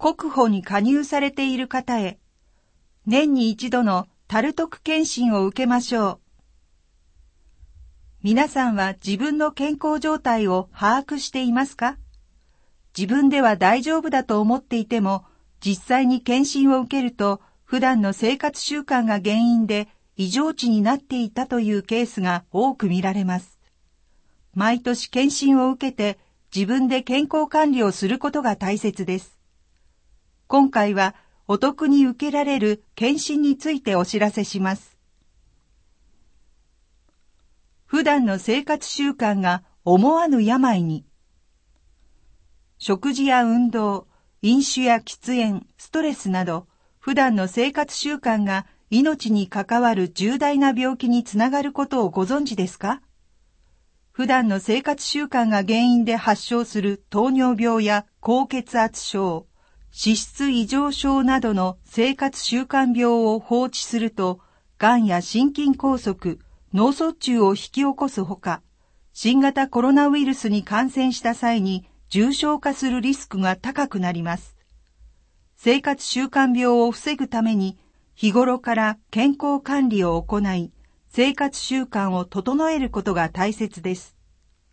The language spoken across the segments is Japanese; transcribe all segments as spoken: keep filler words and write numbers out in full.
国保に加入されている方へ、年に一度のタルトク検診を受けましょう。皆さんは自分の健康状態を把握していますか？自分では大丈夫だと思っていても、実際に検診を受けると、普段の生活習慣が原因で異常値になっていたというケースが多く見られます。毎年検診を受けて、自分で健康管理をすることが大切です。今回はお得に受けられる検診についてお知らせします。普段の生活習慣が思わぬ病に。食事や運動、飲酒や喫煙、ストレスなど、普段の生活習慣が命に関わる重大な病気につながることをご存知ですか？普段の生活習慣が原因で発症する糖尿病や高血圧症、脂質異常症などの生活習慣病を放置すると、がんや心筋梗塞、脳卒中を引き起こすほか、新型コロナウイルスに感染した際に重症化するリスクが高くなります。生活習慣病を防ぐために、日頃から健康管理を行い、生活習慣を整えることが大切です。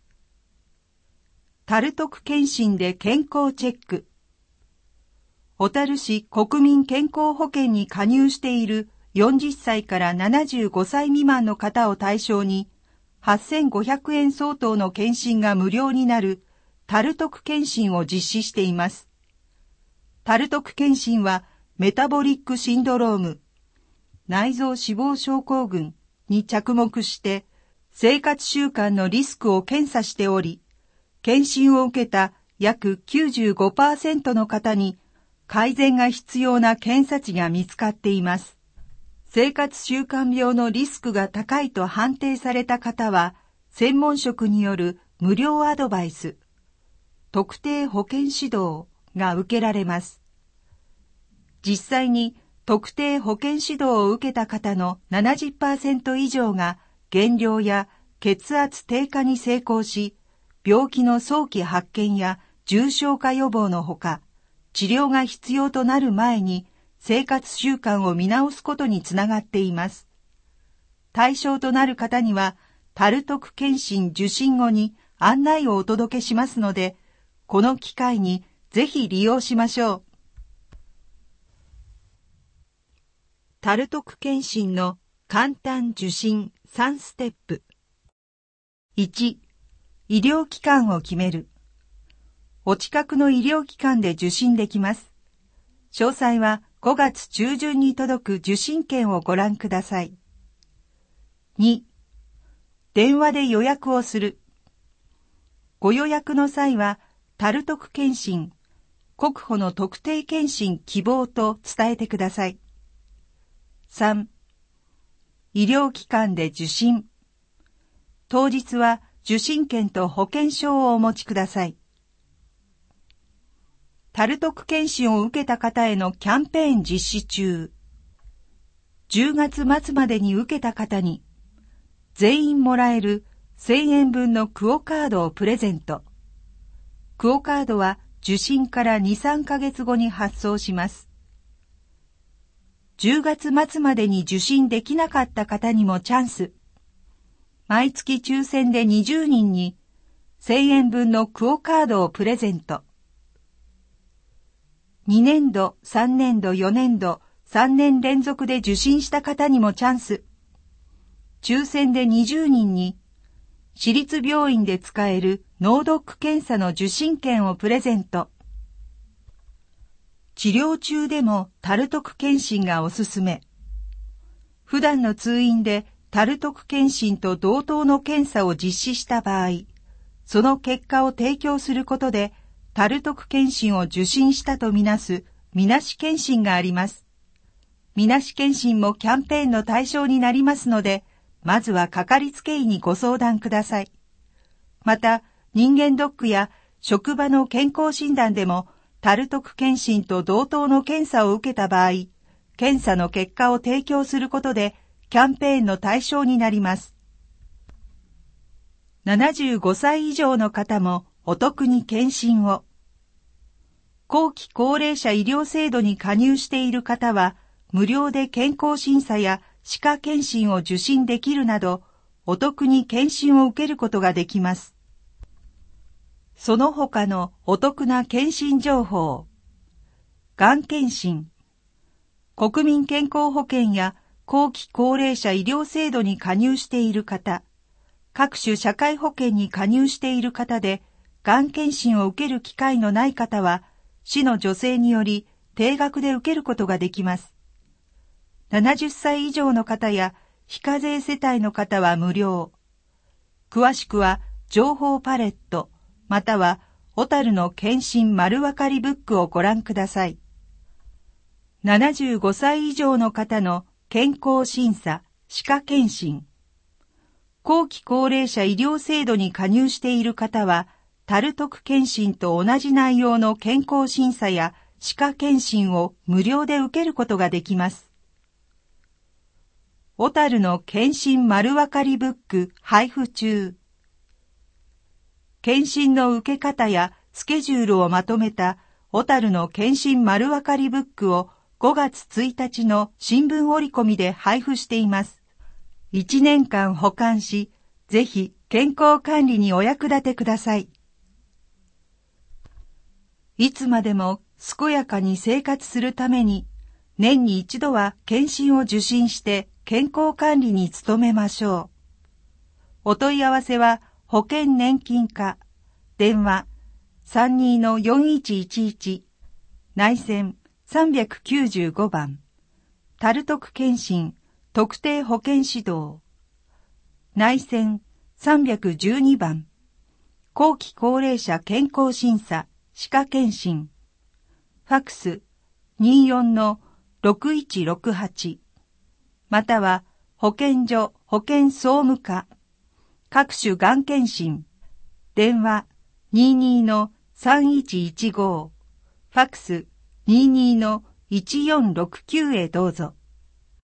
タルトク検診で健康チェック。小樽市国民健康保険に加入しているよんじゅっさいからななじゅうごさい未満の方を対象に、はっせんごひゃくえん相当の検診が無料になるタルトク検診を実施しています。タルトク検診はメタボリックシンドローム、内臓脂肪症候群に着目して生活習慣のリスクを検査しており、検診を受けた約 きゅうじゅうごパーセント の方に改善が必要な検査値が見つかっています。生活習慣病のリスクが高いと判定された方は、専門職による無料アドバイス、特定保健指導が受けられます。実際に特定保健指導を受けた方の ななじゅっパーセント 以上が減量や血圧低下に成功し、病気の早期発見や重症化予防のほか、治療が必要となる前に生活習慣を見直すことにつながっています。対象となる方には、タルトク検診受診後に案内をお届けしますので、この機会にぜひ利用しましょう。タルトク検診の簡単受診さんステップ。いち、医療機関を決める。お近くの医療機関で受診できます。詳細はごがつ中旬に届く受診券をご覧ください。に、電話で予約をする。ご予約の際は、タルトク検診、国保の特定検診希望と伝えてください。さん、医療機関で受診。当日は受診券と保険証をお持ちください。タルトク検診を受けた方へのキャンペーン実施中。じゅうがつ末までに受けた方に、全員もらえるせんえん分のクオカードをプレゼント。クオカードは受診からに、さんかげつごに発送します。じゅうがつ末までに受診できなかった方にもチャンス。毎月抽選でにじゅうにんにせんえん分のクオカードをプレゼント。にねんど、さんねんど、よねんど、さんねん連続で受診した方にもチャンス。抽選でにじゅうにんに、私立病院で使える脳ドック検査の受診券をプレゼント。治療中でもタルトク検診がおすすめ。普段の通院でタルトク検診と同等の検査を実施した場合、その結果を提供することで、タルトク検診を受診したとみなす、みなし検診があります。みなし検診もキャンペーンの対象になりますので、まずはかかりつけ医にご相談ください。また、人間ドックや職場の健康診断でも、タルトク検診と同等の検査を受けた場合、検査の結果を提供することで、キャンペーンの対象になります。ななじゅうごさい以上の方もお得に検診を。 後期高齢者医療制度に加入している方は、無料で健康審査や歯科検診を受診できるなど、お得に検診を受けることができます。その他のお得な検診情報。がん検診。国民健康保険や後期高齢者医療制度に加入している方、各種社会保険に加入している方で、がん検診を受ける機会のない方は、市の助成により定額で受けることができます。ななじゅっさい以上の方や非課税世帯の方は無料。詳しくは情報パレット、または小樽の検診丸わかりブックをご覧ください。ななじゅうごさい以上の方の健康審査、歯科検診。後期高齢者医療制度に加入している方は、タルトク検診と同じ内容の健康審査や歯科検診を無料で受けることができます。小樽の検診丸わかりブック配布中。検診の受け方やスケジュールをまとめた小樽の検診丸わかりブックをごがつついたちの新聞折り込みで配布しています。いちねんかん保管し、ぜひ健康管理にお役立てください。いつまでも健やかに生活するために、年に一度は検診を受診して健康管理に努めましょう。お問い合わせは保険年金課、電話 さんにーのよんいちいちいち、内線さんびゃくきゅうじゅうごばん、タルトク検診特定保険指導、内線さんびゃくじゅうにばん、後期高齢者健康審査歯科検診、ファックス にーよんのろくいちろくはち、または保健所保健総務課、各種がん検診、電話 にーにーのさんいちいちご、ファックス にーにーのいちよんろくきゅう へどうぞ。